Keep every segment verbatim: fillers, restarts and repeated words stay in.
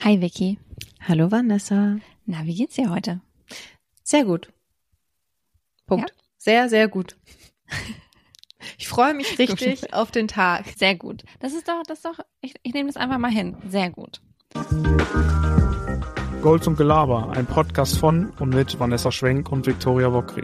Hi Vicky. Hallo Vanessa. Na, wie geht's dir heute? Sehr gut. Punkt. Ja? Sehr, sehr gut. Ich freue mich richtig auf den Tag. Sehr gut. Das ist doch, das ist doch, ich, ich nehme das einfach mal hin. Sehr gut. Gold und Gelaber, ein Podcast von und mit Vanessa Schwenk und Viktoria Wokri.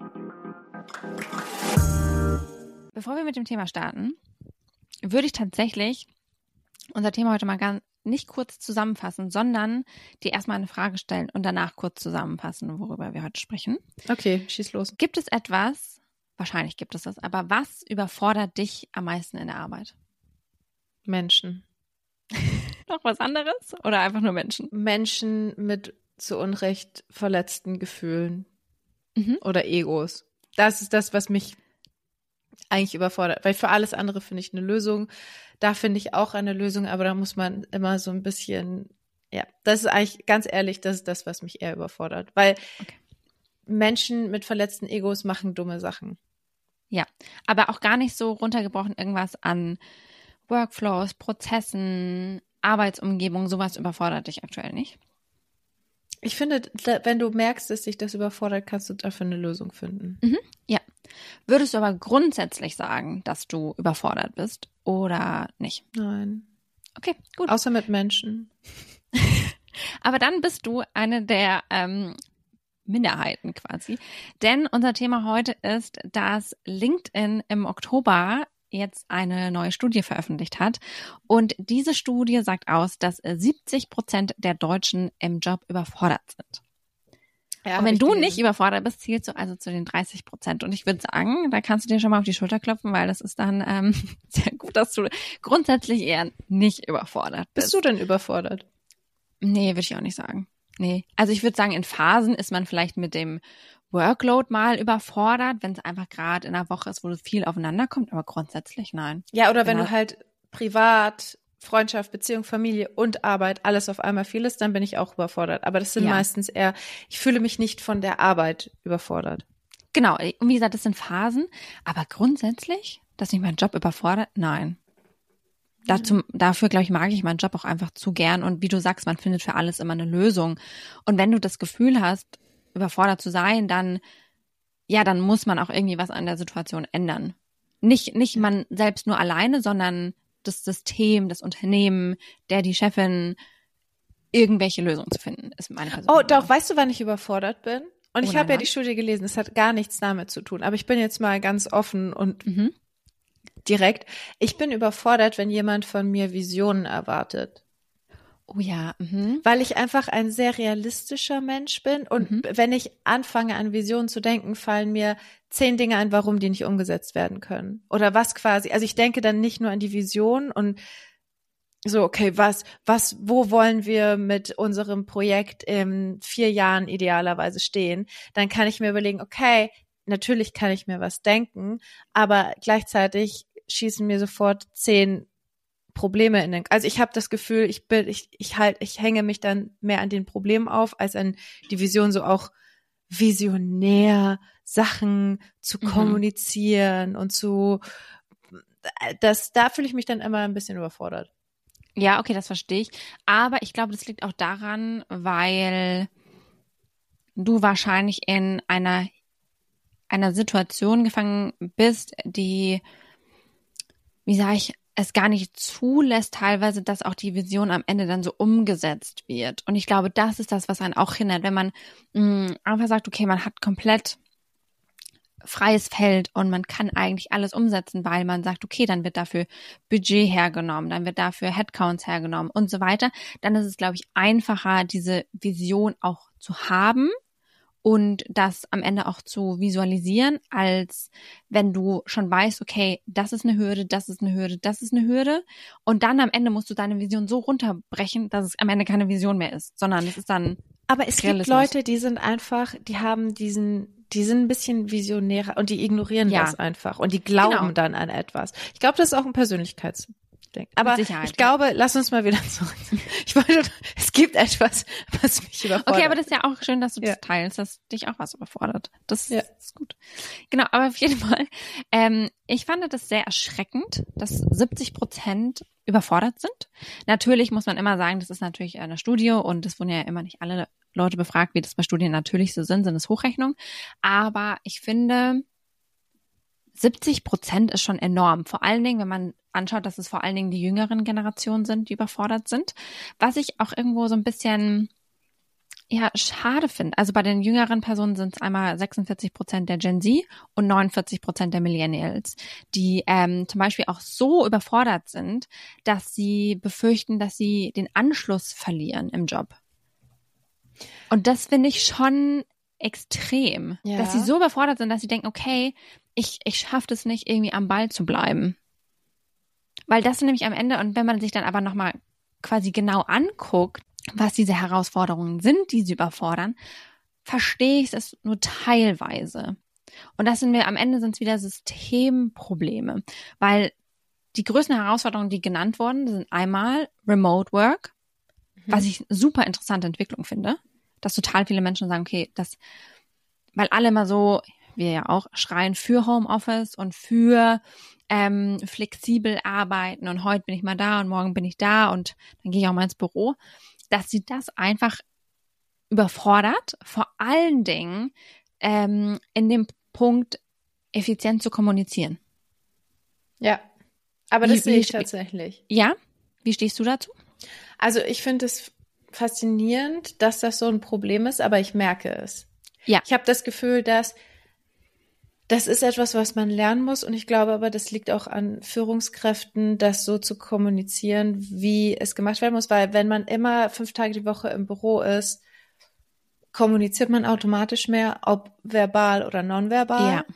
Bevor wir mit dem Thema starten, würde ich tatsächlich unser Thema heute mal ganz nicht kurz zusammenfassen, sondern dir erstmal eine Frage stellen und danach kurz zusammenfassen, worüber wir heute sprechen. Okay, schieß los. Gibt es etwas, wahrscheinlich gibt es das, aber was überfordert dich am meisten in der Arbeit? Menschen. Noch was anderes oder einfach nur Menschen? Menschen mit zu Unrecht verletzten Gefühlen Mhm. oder Egos. Das ist das, was mich eigentlich überfordert. Weil für alles andere finde ich eine Lösung. Da finde ich auch eine Lösung, aber da muss man immer so ein bisschen, ja, das ist eigentlich, ganz ehrlich, das ist das, was mich eher überfordert. Weil Okay. Menschen mit verletzten Egos machen dumme Sachen. Ja, aber auch gar nicht so runtergebrochen irgendwas an Workflows, Prozessen, Arbeitsumgebung, sowas überfordert dich aktuell nicht? Ich finde, da, wenn du merkst, dass dich das überfordert, kannst du dafür eine Lösung finden. Mhm, ja. Würdest du aber grundsätzlich sagen, dass du überfordert bist oder nicht? Nein. Okay, gut. Außer mit Menschen. Aber dann bist du eine der ähm, Minderheiten quasi. Denn unser Thema heute ist, dass LinkedIn im Oktober jetzt eine neue Studie veröffentlicht hat. Und diese Studie sagt aus, dass siebzig Prozent der Deutschen im Job überfordert sind. Ja, Und wenn du nicht überfordert bist, zählst du also zu den dreißig Prozent. Und ich würde sagen, da kannst du dir schon mal auf die Schulter klopfen, weil das ist dann ähm, sehr gut, dass du grundsätzlich eher nicht überfordert bist. Bist du denn überfordert? Nee, würde ich auch nicht sagen. Nee. Also ich würde sagen, in Phasen ist man vielleicht mit dem Workload mal überfordert, wenn es einfach gerade in einer Woche ist, wo viel aufeinander kommt, aber grundsätzlich nein. Ja, oder wenn Genau. du halt privat, Freundschaft, Beziehung, Familie und Arbeit alles auf einmal viel ist, dann bin ich auch überfordert. Aber das sind Ja. meistens eher, ich fühle mich nicht von der Arbeit überfordert. Genau, und wie gesagt, das sind Phasen, aber grundsätzlich, dass mich mein Job überfordert, nein. Dazu, dafür, glaube ich, mag ich meinen Job auch einfach zu gern. Und wie du sagst, man findet für alles immer eine Lösung. Und wenn du das Gefühl hast, überfordert zu sein, dann, ja, dann muss man auch irgendwie was an der Situation ändern. Nicht, nicht man selbst nur alleine, sondern das System, das Unternehmen, der, die Chefin, irgendwelche Lösungen zu finden, ist meine persönliche Oh, doch, Meinung. weißt du, wann ich überfordert bin? Und Oh, ich nein, habe ja wann? die Studie gelesen, es hat gar nichts damit zu tun. Aber ich bin jetzt mal ganz offen und Mhm. direkt. Ich bin überfordert, wenn jemand von mir Visionen erwartet. Oh ja, mhm. Weil ich einfach ein sehr realistischer Mensch bin und Mhm. wenn ich anfange an Visionen zu denken, fallen mir zehn Dinge ein, warum die nicht umgesetzt werden können. Oder was quasi, also ich denke dann nicht nur an die Vision und so, okay, was, was, wo wollen wir mit unserem Projekt in vier Jahren idealerweise stehen? Dann kann ich mir überlegen, okay, natürlich kann ich mir was denken, aber gleichzeitig schießen mir sofort zehn Probleme in den, also ich habe das Gefühl, ich bin, ich, ich halt, ich hänge mich dann mehr an den Problemen auf, als an die Vision, so auch visionär Sachen zu Mhm. kommunizieren und zu, das, da fühle ich mich dann immer ein bisschen überfordert. Ja, okay, das verstehe ich. Aber ich glaube, das liegt auch daran, weil du wahrscheinlich in einer, einer Situation gefangen bist, die, wie sage ich, es gar nicht zulässt teilweise, dass auch die Vision am Ende dann so umgesetzt wird. Und ich glaube, das ist das, was einen auch hindert, wenn man mh, einfach sagt, okay, man hat komplett freies Feld und man kann eigentlich alles umsetzen, weil man sagt, okay, dann wird dafür Budget hergenommen, dann wird dafür Headcounts hergenommen und so weiter. Dann ist es, glaube ich, einfacher, diese Vision auch zu haben und das am Ende auch zu visualisieren, als wenn du schon weißt, okay, das ist eine Hürde, das ist eine Hürde, das ist eine Hürde und dann am Ende musst du deine Vision so runterbrechen, dass es am Ende keine Vision mehr ist, sondern es ist dann Aber es Realismus. gibt Leute, die sind einfach, die haben diesen, die sind ein bisschen visionärer und die ignorieren Ja. das einfach und die glauben Genau. dann an etwas. Ich glaube, das ist auch ein Persönlichkeits beschäftigen. Aber Sicherheit, ich glaube, lass uns mal wieder zurück. Ich wollte, es gibt etwas, was mich überfordert. Okay, aber das ist ja auch schön, dass du das Ja. teilst, dass dich auch was überfordert. Das Ja. ist gut. Genau, aber auf jeden Fall, ähm, ich fand das sehr erschreckend, dass siebzig Prozent überfordert sind. Natürlich muss man immer sagen, das ist natürlich eine Studie und es wurden ja immer nicht alle Leute befragt, wie das bei Studien natürlich so sind, sind es Hochrechnungen. Aber ich finde, siebzig Prozent ist schon enorm. Vor allen Dingen, wenn man anschaut, dass es vor allen Dingen die jüngeren Generationen sind, die überfordert sind. Was ich auch irgendwo so ein bisschen ja schade finde. Also bei den jüngeren Personen sind es einmal sechsundvierzig Prozent der Gen Z und neunundvierzig Prozent der Millennials, die ähm, zum Beispiel auch so überfordert sind, dass sie befürchten, dass sie den Anschluss verlieren im Job. Und das finde ich schon extrem, Ja. dass sie so überfordert sind, dass sie denken, okay, ich, ich schaffe es nicht, irgendwie am Ball zu bleiben. Weil das sind nämlich am Ende, und wenn man sich dann aber nochmal quasi genau anguckt, was diese Herausforderungen sind, die sie überfordern, verstehe ich es nur teilweise. Und das sind wir, am Ende sind es wieder Systemprobleme, weil die größten Herausforderungen, die genannt wurden, sind einmal Remote Work, was ich super interessante Entwicklung finde, dass total viele Menschen sagen, okay, das, weil alle immer so, wir ja auch, schreien für Homeoffice und für ähm, flexibel arbeiten und heute bin ich mal da und morgen bin ich da und dann gehe ich auch mal ins Büro, dass sie das einfach überfordert, vor allen Dingen ähm, in dem Punkt, effizient zu kommunizieren. Ja, aber das Wie- sehe wie- ich tatsächlich. Ja? Wie stehst du dazu? Also ich finde es faszinierend, dass das so ein Problem ist, aber ich merke es. Ja. Ich habe das Gefühl, dass das ist etwas, was man lernen muss und ich glaube aber, das liegt auch an Führungskräften, das so zu kommunizieren, wie es gemacht werden muss, weil wenn man immer fünf Tage die Woche im Büro ist, kommuniziert man automatisch mehr, ob verbal oder nonverbal. Ja.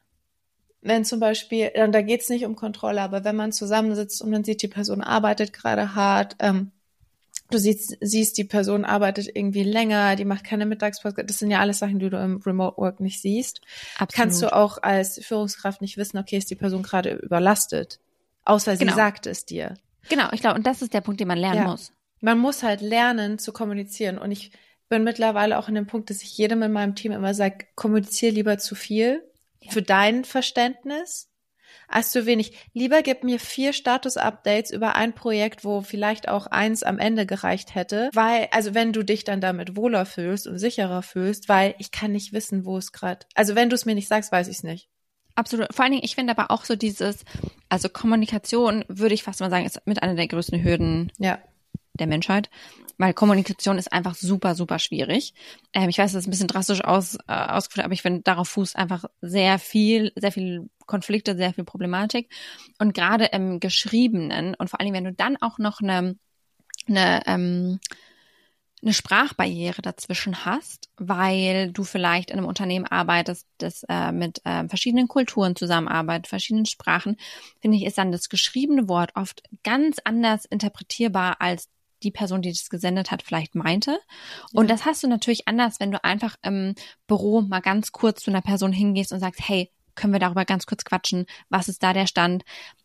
Wenn zum Beispiel, und da geht es nicht um Kontrolle, aber wenn man zusammensitzt und man sieht, die Person arbeitet gerade hart, ähm, du siehst, siehst, die Person arbeitet irgendwie länger, die macht keine Mittagspause. Das sind ja alles Sachen, die du im Remote Work nicht siehst. Absolut. Kannst du auch als Führungskraft nicht wissen, okay, ist die Person gerade überlastet? Außer Genau. sie sagt es dir. Genau, ich glaube, und das ist der Punkt, den man lernen Ja. muss. Man muss halt lernen zu kommunizieren. Und ich bin mittlerweile auch in dem Punkt, dass ich jedem in meinem Team immer sage, kommuniziere lieber zu viel Ja. für dein Verständnis als zu wenig. Lieber gib mir vier Status-Updates über ein Projekt, wo vielleicht auch eins am Ende gereicht hätte, weil, also wenn du dich dann damit wohler fühlst und sicherer fühlst, weil ich kann nicht wissen, wo es gerade, also wenn du es mir nicht sagst, weiß ich es nicht. Absolut. Vor allen Dingen, ich finde aber auch so dieses, also Kommunikation, würde ich fast mal sagen, ist mit einer der größten Hürden Ja. der Menschheit, weil Kommunikation ist einfach super, super schwierig. Ähm, ich weiß, das ist ein bisschen drastisch aus, äh, ausgeführt, aber ich finde, darauf fußt einfach sehr viel, sehr viel Konflikte, sehr viel Problematik. Und gerade im Geschriebenen und vor allen Dingen, wenn du dann auch noch eine, eine, ähm, eine Sprachbarriere dazwischen hast, weil du vielleicht in einem Unternehmen arbeitest, das äh, mit äh, verschiedenen Kulturen zusammenarbeitet, verschiedenen Sprachen, finde ich, ist dann das geschriebene Wort oft ganz anders interpretierbar, als die Person, die das gesendet hat, vielleicht meinte. Und Ja. das hast du natürlich anders, wenn du einfach im Büro mal ganz kurz zu einer Person hingehst und sagst, hey, können wir darüber ganz kurz quatschen? Was ist da der Stand?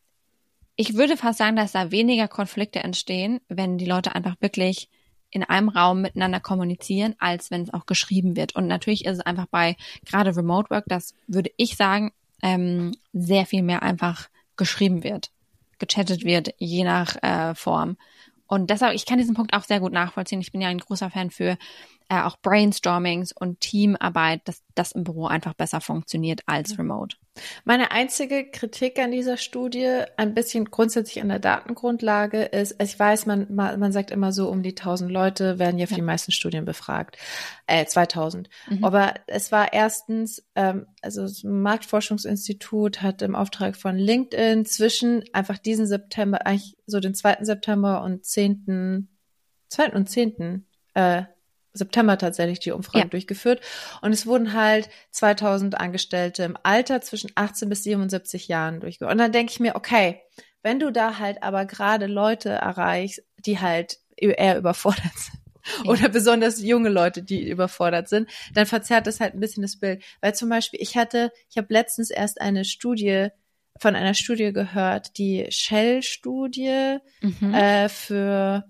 Ich würde fast sagen, dass da weniger Konflikte entstehen, wenn die Leute einfach wirklich in einem Raum miteinander kommunizieren, als wenn es auch geschrieben wird. Und natürlich ist es einfach bei gerade Remote Work, das würde ich sagen, ähm, sehr viel mehr einfach geschrieben wird, gechattet wird, je nach äh, Form. Und deshalb, ich kann diesen Punkt auch sehr gut nachvollziehen. Ich bin ja ein großer Fan für äh, auch Brainstormings und Teamarbeit, dass das im Büro einfach besser funktioniert als remote. Meine einzige Kritik an dieser Studie, ein bisschen grundsätzlich an der Datengrundlage, ist, ich weiß, man man man sagt immer so, um die tausend Leute werden ja für Ja. die meisten Studien befragt, äh, zweitausend. Mhm. Aber es war erstens, ähm, also das Marktforschungsinstitut hat im Auftrag von LinkedIn zwischen einfach diesen September, eigentlich so den zweiten September und zehnten, zweiten und zehnten äh, September tatsächlich die Umfrage Ja. durchgeführt. Und es wurden halt zweitausend Angestellte im Alter zwischen achtzehn bis siebenundsiebzig Jahren durchgeführt. Und dann denke ich mir, okay, wenn du da halt aber gerade Leute erreichst, die halt eher überfordert sind, Ja. oder besonders junge Leute, die überfordert sind, dann verzerrt das halt ein bisschen das Bild. Weil zum Beispiel, ich hatte, ich habe letztens erst eine Studie von einer Studie gehört, die Shell-Studie Mhm. äh, für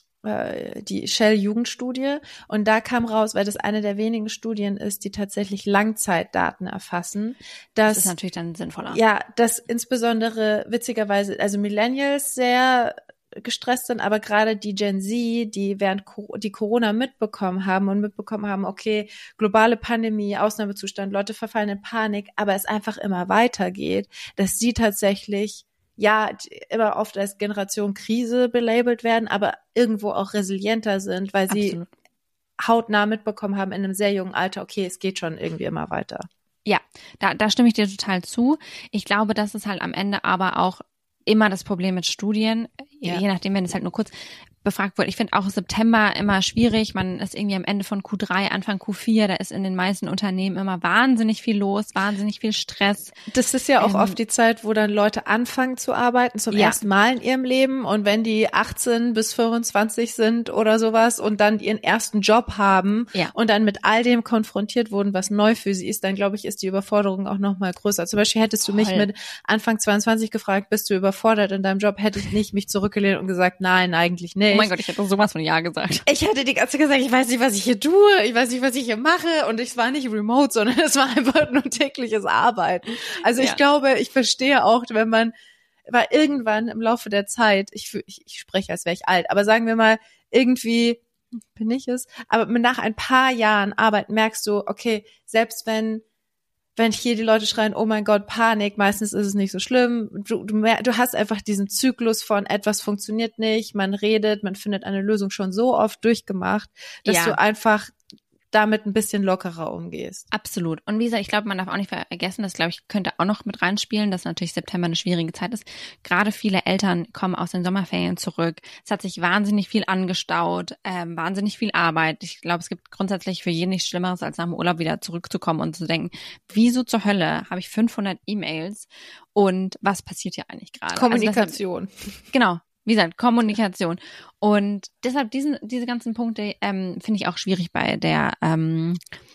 äh, die Shell-Jugendstudie. Und da kam raus, weil das eine der wenigen Studien ist, die tatsächlich Langzeitdaten erfassen, dass Das ist natürlich dann sinnvoller. ja, dass insbesondere witzigerweise, also Millennials sehr gestresst sind, aber gerade die Gen Z, die während Co- die Corona mitbekommen haben und mitbekommen haben, okay, globale Pandemie, Ausnahmezustand, Leute verfallen in Panik, aber es einfach immer weitergeht, dass sie tatsächlich ja immer oft als Generation Krise belabelt werden, aber irgendwo auch resilienter sind, weil sie Absolut. hautnah mitbekommen haben in einem sehr jungen Alter, okay, es geht schon irgendwie immer weiter. Ja, da, da stimme ich dir total zu. Ich glaube, das ist halt am Ende aber auch immer das Problem mit Studien, Ja. je nachdem, wenn es halt nur kurz befragt wurde. Ich finde auch September immer schwierig. Man ist irgendwie am Ende von Q drei, Anfang Q vier. Da ist in den meisten Unternehmen immer wahnsinnig viel los, wahnsinnig viel Stress. Das ist ja auch Ähm, oft die Zeit, wo dann Leute anfangen zu arbeiten zum Ja. ersten Mal in ihrem Leben und wenn die achtzehn bis fünfundzwanzig sind oder sowas und dann ihren ersten Job haben Ja. und dann mit all dem konfrontiert wurden, was neu für sie ist, dann glaube ich, ist die Überforderung auch noch mal größer. Zum Beispiel hättest du mich Voll. mit Anfang zweiundzwanzig gefragt, bist du überfordert in deinem Job, hätte ich nicht mich zurückgelehnt und gesagt, nein, eigentlich nicht. Oh mein Gott, ich hätte sowas von Ja gesagt. Ich hatte die ganze Zeit gesagt, ich weiß nicht, was ich hier tue, ich weiß nicht, was ich hier mache und es war nicht remote, sondern es war einfach nur tägliches Arbeiten. Also ich Ja. glaube, ich verstehe auch, wenn man, weil irgendwann im Laufe der Zeit, ich, fühl- ich, ich spreche, als wäre ich alt, aber sagen wir mal, irgendwie bin ich es, aber nach ein paar Jahren Arbeit merkst du, okay, selbst wenn wenn hier die Leute schreien, oh mein Gott, Panik, meistens ist es nicht so schlimm. Du, du, mer- du hast einfach diesen Zyklus von etwas funktioniert nicht, man redet, man findet eine Lösung schon so oft durchgemacht, dass Ja. du einfach damit ein bisschen lockerer umgehst. Absolut. Und wie gesagt, ich glaube, man darf auch nicht vergessen, das glaube ich könnte auch noch mit reinspielen, dass natürlich September eine schwierige Zeit ist. Gerade viele Eltern kommen aus den Sommerferien zurück. Es hat sich wahnsinnig viel angestaut, ähm, wahnsinnig viel Arbeit. Ich glaube, es gibt grundsätzlich für jeden nichts Schlimmeres, als nach dem Urlaub wieder zurückzukommen und zu denken, wieso zur Hölle habe ich fünfhundert E-Mails und was passiert hier eigentlich gerade? Kommunikation. Also deshalb, genau. Wie gesagt, Kommunikation. Und deshalb diesen, diese ganzen Punkte ähm, finde ich auch schwierig bei der ähm,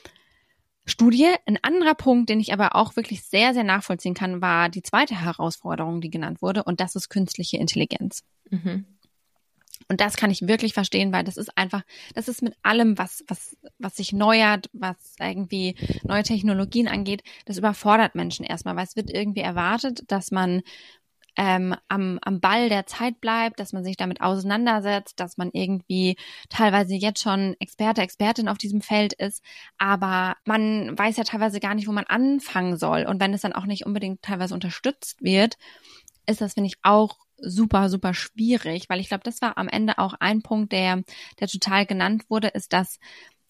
Studie. Ein anderer Punkt, den ich aber auch wirklich sehr, sehr nachvollziehen kann, war die zweite Herausforderung, die genannt wurde. Und das ist künstliche Intelligenz. Mhm. Und das kann ich wirklich verstehen, weil das ist einfach, das ist mit allem, was, was, was sich neuert, was irgendwie neue Technologien angeht, das überfordert Menschen erstmal, weil es wird irgendwie erwartet, dass man Ähm, am, am Ball der Zeit bleibt, dass man sich damit auseinandersetzt, dass man irgendwie teilweise jetzt schon Experte, Expertin auf diesem Feld ist, aber man weiß ja teilweise gar nicht, wo man anfangen soll. Und wenn es dann auch nicht unbedingt teilweise unterstützt wird, ist das, finde ich, auch super, super schwierig, weil ich glaube, das war am Ende auch ein Punkt, der, der total genannt wurde, ist, dass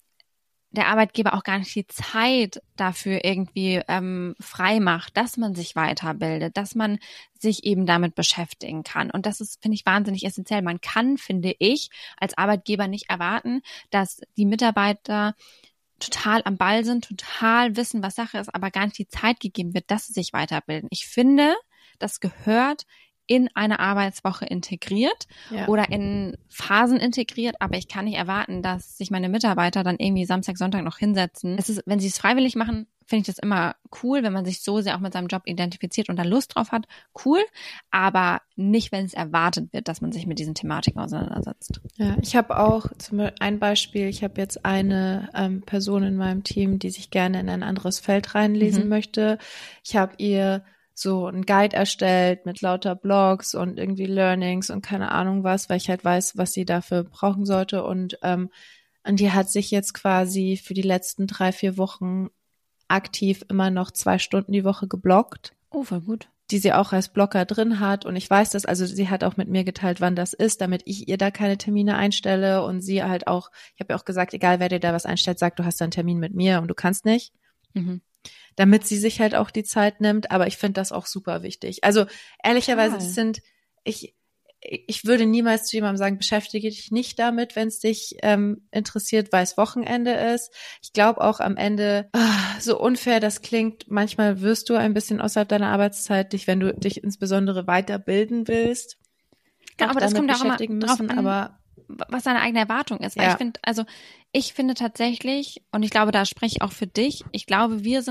der Arbeitgeber auch gar nicht die Zeit dafür irgendwie ähm, frei macht, dass man sich weiterbildet, dass man sich eben damit beschäftigen kann. Und das ist, finde ich, wahnsinnig essentiell. Man kann, finde ich, als Arbeitgeber nicht erwarten, dass die Mitarbeiter total am Ball sind, total wissen, was Sache ist, aber gar nicht die Zeit gegeben wird, dass sie sich weiterbilden. Ich finde, das gehört in eine Arbeitswoche integriert Ja. oder in Phasen integriert, aber ich kann nicht erwarten, dass sich meine Mitarbeiter dann irgendwie Samstag, Sonntag noch hinsetzen. Es ist, wenn sie es freiwillig machen, finde ich das immer cool, wenn man sich so sehr auch mit seinem Job identifiziert und da Lust drauf hat, cool, aber nicht, wenn es erwartet wird, dass man sich mit diesen Thematiken auseinandersetzt. Ja, ich habe auch zum Beispiel ein Beispiel, ich habe jetzt eine ähm, Person in meinem Team, die sich gerne in ein anderes Feld reinlesen Mhm. möchte. Ich habe ihr so einen Guide erstellt mit lauter Blogs und irgendwie Learnings und keine Ahnung was, weil ich halt weiß, was sie dafür brauchen sollte. Und, ähm, und die hat sich jetzt quasi für die letzten drei, vier Wochen aktiv immer noch zwei Stunden die Woche geblockt, Oh, voll gut. die sie auch als Blocker drin hat. Und ich weiß das, also sie hat auch mit mir geteilt, wann das ist, damit ich ihr da keine Termine einstelle und sie halt auch, ich habe ja auch gesagt, egal wer dir da was einstellt, sag, du hast da einen Termin mit mir und du kannst nicht. Mhm. Damit sie sich halt auch die Zeit nimmt, aber ich finde das auch super wichtig. Also ehrlicherweise, Total. das sind, ich, ich würde niemals zu jemandem sagen, beschäftige dich nicht damit, wenn es dich ähm, interessiert, weil es Wochenende ist. Ich glaube auch am Ende, ah, so unfair das klingt, manchmal wirst du ein bisschen außerhalb deiner Arbeitszeit, dich, wenn du dich insbesondere weiterbilden willst. Genau, auch aber das damit kommt auch immer beschäftigen drauf müssen, an, aber was deine eigene Erwartung ist. Weil Ja. ich finde, also ich finde tatsächlich, und ich glaube, da spreche ich auch für dich, ich glaube, wir sind,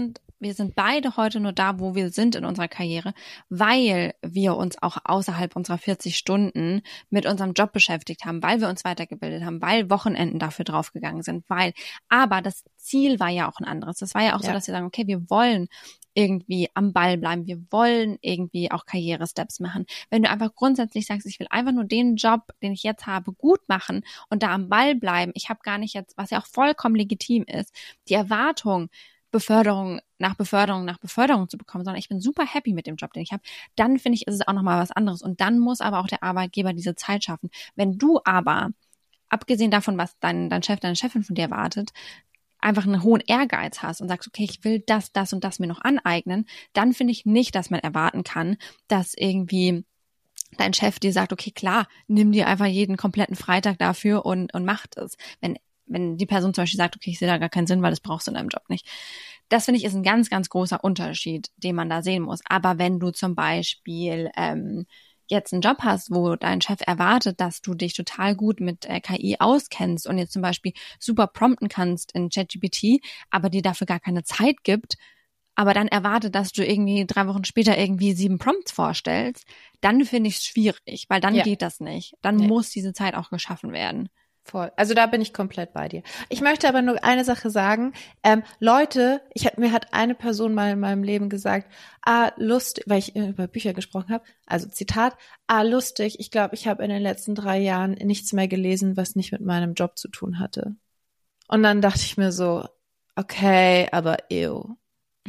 wir sind beide heute nur da, wo wir sind in unserer Karriere, weil wir uns auch außerhalb unserer vierzig Stunden mit unserem Job beschäftigt haben, weil wir uns weitergebildet haben, weil Wochenenden dafür draufgegangen sind, weil, aber das Ziel war ja auch ein anderes. Das war ja auch ja. so, dass wir sagen, okay, wir wollen irgendwie am Ball bleiben, wir wollen irgendwie auch Karrieresteps machen. Wenn du einfach grundsätzlich sagst, ich will einfach nur den Job, den ich jetzt habe, gut machen und da am Ball bleiben, ich habe gar nicht jetzt, was ja auch vollkommen legitim ist, die Erwartung, Beförderung nach Beförderung nach Beförderung zu bekommen, sondern ich bin super happy mit dem Job, den ich habe, dann finde ich, ist es auch nochmal was anderes. Und dann muss aber auch der Arbeitgeber diese Zeit schaffen. Wenn du aber, abgesehen davon, was dein, dein Chef, deine Chefin von dir erwartet, einfach einen hohen Ehrgeiz hast und sagst, okay, ich will das, das und das mir noch aneignen, dann finde ich nicht, dass man erwarten kann, dass irgendwie dein Chef dir sagt, okay, klar, nimm dir einfach jeden kompletten Freitag dafür und, und mach es. Wenn, wenn die Person zum Beispiel sagt, okay, ich sehe da gar keinen Sinn, weil das brauchst du in deinem Job nicht. Das finde ich ist ein ganz, ganz großer Unterschied, den man da sehen muss. Aber wenn du zum Beispiel ähm, jetzt einen Job hast, wo dein Chef erwartet, dass du dich total gut mit äh, K I auskennst und jetzt zum Beispiel super prompten kannst in ChatGPT, aber dir dafür gar keine Zeit gibt, aber dann erwartet, dass du irgendwie drei Wochen später irgendwie sieben Prompts vorstellst, dann finde ich es schwierig, weil dann ja. geht das nicht. Dann nee. muss diese Zeit auch geschaffen werden. Voll. Also da bin ich komplett bei dir. Ich möchte aber nur eine Sache sagen. Ähm, Leute, ich hat, mir hat eine Person mal in meinem Leben gesagt, ah, lustig, weil ich äh, über Bücher gesprochen habe, also Zitat, ah, lustig, ich glaube, ich habe in den letzten drei Jahren nichts mehr gelesen, was nicht mit meinem Job zu tun hatte. Und dann dachte ich mir so, okay, aber ew.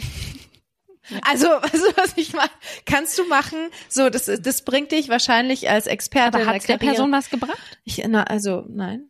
Also, also, was ich mal, kannst du machen, so, das, das bringt dich wahrscheinlich als Experte. Aber hat der Person was gebracht? Ich, na, also, nein.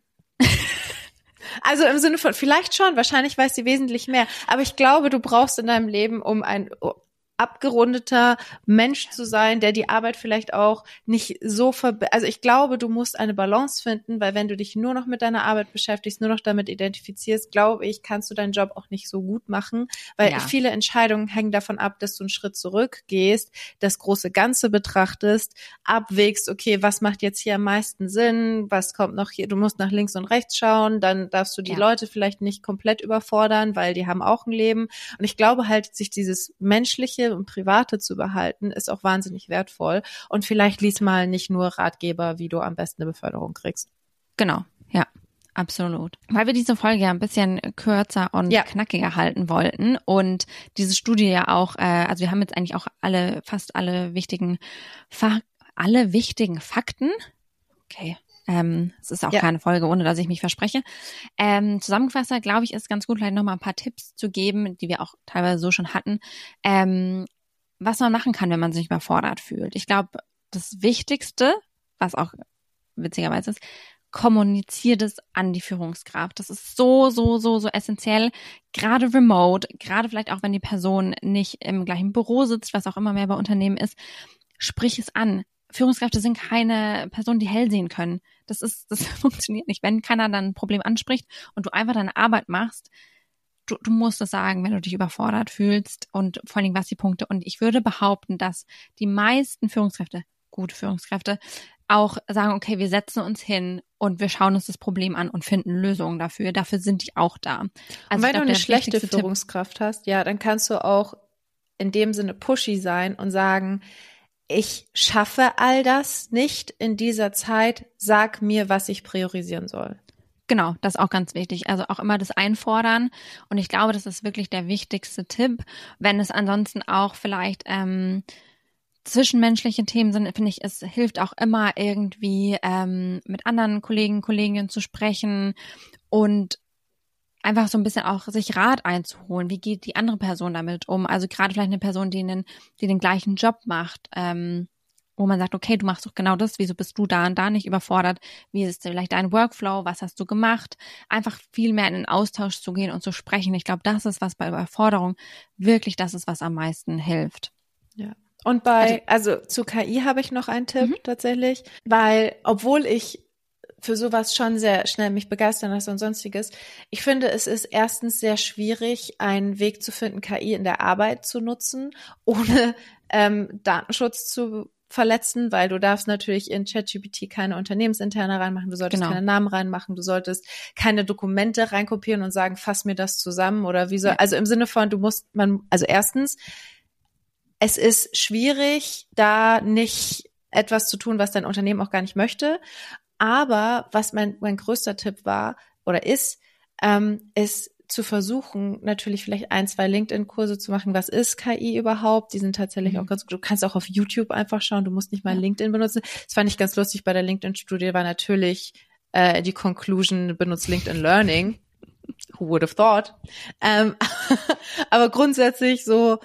Also im Sinne von, vielleicht schon, wahrscheinlich weiß sie wesentlich mehr. Aber ich glaube, du brauchst in deinem Leben, um ein abgerundeter Mensch zu sein, der die Arbeit vielleicht auch nicht so ver... Also ich glaube, du musst eine Balance finden, weil wenn du dich nur noch mit deiner Arbeit beschäftigst, nur noch damit identifizierst, glaube ich, kannst du deinen Job auch nicht so gut machen, weil ja. viele Entscheidungen hängen davon ab, dass du einen Schritt zurückgehst, das große Ganze betrachtest, abwägst, okay, was macht jetzt hier am meisten Sinn, was kommt noch hier, du musst nach links und rechts schauen, dann darfst du die ja. Leute vielleicht nicht komplett überfordern, weil die haben auch ein Leben. Und ich glaube halt, sich dieses menschliche und Private zu behalten, ist auch wahnsinnig wertvoll. Und vielleicht lies mal nicht nur Ratgeber, wie du am besten eine Beförderung kriegst. Genau, ja, absolut. Weil wir diese Folge ja ein bisschen kürzer und ja. knackiger halten wollten und diese Studie ja auch, äh, also wir haben jetzt eigentlich auch alle, fast alle wichtigen, Fa- alle wichtigen Fakten, okay, Ähm, es ist auch ja. keine Folge, ohne dass ich mich verspreche. Ähm, zusammengefasst, glaube ich, ist ganz gut, vielleicht nochmal ein paar Tipps zu geben, die wir auch teilweise so schon hatten, ähm, was man machen kann, wenn man sich überfordert fühlt. Ich glaube, das Wichtigste, was auch witzigerweise ist, kommuniziert es an die Führungskraft. Das ist so, so, so, so essentiell, gerade remote, gerade vielleicht auch, wenn die Person nicht im gleichen Büro sitzt, was auch immer mehr bei Unternehmen ist, sprich es an. Führungskräfte sind keine Personen, die hell sehen können. Das ist, das funktioniert nicht. Wenn keiner dann ein Problem anspricht und du einfach deine Arbeit machst, du, du musst es sagen, wenn du dich überfordert fühlst und vor allen Dingen was die Punkte. Und ich würde behaupten, dass die meisten Führungskräfte, gute Führungskräfte, auch sagen, okay, wir setzen uns hin und wir schauen uns das Problem an und finden Lösungen dafür. Dafür sind die auch da. Also und wenn glaub, du eine schlechte Führungskraft Tipp, hast, ja, dann kannst du auch in dem Sinne pushy sein und sagen, ich schaffe all das nicht in dieser Zeit, sag mir, was ich priorisieren soll. Genau, das ist auch ganz wichtig. Also auch immer das Einfordern. Und ich glaube, das ist wirklich der wichtigste Tipp. Wenn es ansonsten auch vielleicht ähm, zwischenmenschliche Themen sind, finde ich, es hilft auch immer irgendwie ähm, mit anderen Kollegen, Kolleginnen zu sprechen und einfach so ein bisschen auch sich Rat einzuholen. Wie geht die andere Person damit um? Also gerade vielleicht eine Person, die den, die den gleichen Job macht, ähm, wo man sagt, okay, du machst doch genau das, wieso bist du da und da nicht überfordert? Wie ist vielleicht dein Workflow? Was hast du gemacht? Einfach viel mehr in den Austausch zu gehen und zu sprechen. Ich glaube, das ist, was bei Überforderung wirklich das ist, was am meisten hilft. Ja. Und bei, also, also zu K I habe ich noch einen Tipp mhm. tatsächlich, weil obwohl ich für sowas schon sehr schnell mich begeistern lasse und sonstiges. Ich finde, es ist erstens sehr schwierig, einen Weg zu finden, K I in der Arbeit zu nutzen, ohne ähm, Datenschutz zu verletzen, weil du darfst natürlich in ChatGPT keine Unternehmensinterne reinmachen, du solltest Genau. keine Namen reinmachen, du solltest keine Dokumente reinkopieren und sagen, fass mir das zusammen oder wie soll, Ja. also im Sinne von, du musst, man, also erstens, es ist schwierig, da nicht etwas zu tun, was dein Unternehmen auch gar nicht möchte, aber was mein, mein größter Tipp war oder ist, ähm, ist zu versuchen, natürlich vielleicht ein, zwei LinkedIn-Kurse zu machen. Was ist K I überhaupt? Die sind tatsächlich Mhm. auch ganz gut. Du kannst auch auf YouTube einfach schauen. Du musst nicht mal Ja. LinkedIn benutzen. Das fand ich ganz lustig bei der LinkedIn-Studie, war natürlich äh, die Conclusion, benutzt LinkedIn Learning. Who would have thought? Ähm, aber grundsätzlich so,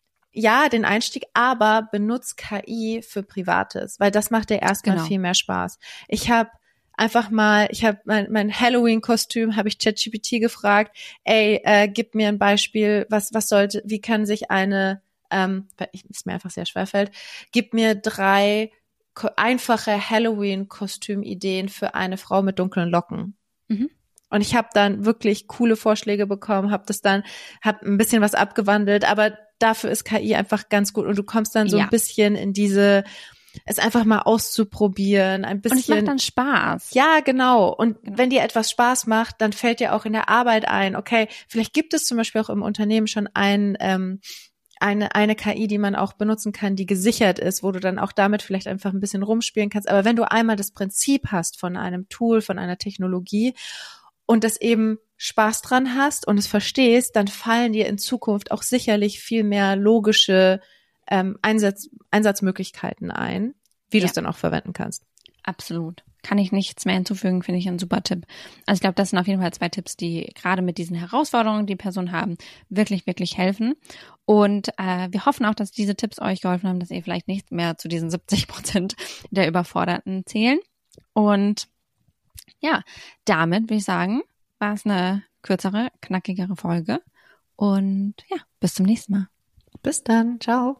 ja, den Einstieg, aber benutzt K I für Privates, weil das macht dir erstmal Genau. viel mehr Spaß. Ich habe einfach mal, ich habe mein, mein Halloween-Kostüm, habe ich ChatGPT gefragt, ey, äh, gib mir ein Beispiel, was was sollte, wie kann sich eine, ähm, weil ich, es mir einfach sehr schwer fällt, gib mir drei ko- einfache Halloween-Kostüm-Ideen für eine Frau mit dunklen Locken. Mhm. Und ich habe dann wirklich coole Vorschläge bekommen, habe das dann, habe ein bisschen was abgewandelt, aber dafür ist K I einfach ganz gut und du kommst dann so Ja. ein bisschen in diese, es einfach mal auszuprobieren, ein bisschen. Und es macht dann Spaß. Ja, genau. Und Genau. wenn dir etwas Spaß macht, dann fällt dir auch in der Arbeit ein, okay, vielleicht gibt es zum Beispiel auch im Unternehmen schon ein, ähm, eine, eine K I, die man auch benutzen kann, die gesichert ist, wo du dann auch damit vielleicht einfach ein bisschen rumspielen kannst. Aber wenn du einmal das Prinzip hast von einem Tool, von einer Technologie und das eben Spaß dran hast und es verstehst, dann fallen dir in Zukunft auch sicherlich viel mehr logische ähm, Einsatz, Einsatzmöglichkeiten ein, wie Ja. du es dann auch verwenden kannst. Absolut. Kann ich nichts mehr hinzufügen, finde ich ein super Tipp. Also ich glaube, das sind auf jeden Fall zwei Tipps, die gerade mit diesen Herausforderungen, die Personen haben, wirklich, wirklich helfen. Und äh, wir hoffen auch, dass diese Tipps euch geholfen haben, dass ihr vielleicht nicht mehr zu diesen siebzig Prozent der Überforderten zählen. Und ja, damit würde ich sagen, war es eine kürzere, knackigere Folge. Und ja, bis zum nächsten Mal. Bis dann. Ciao.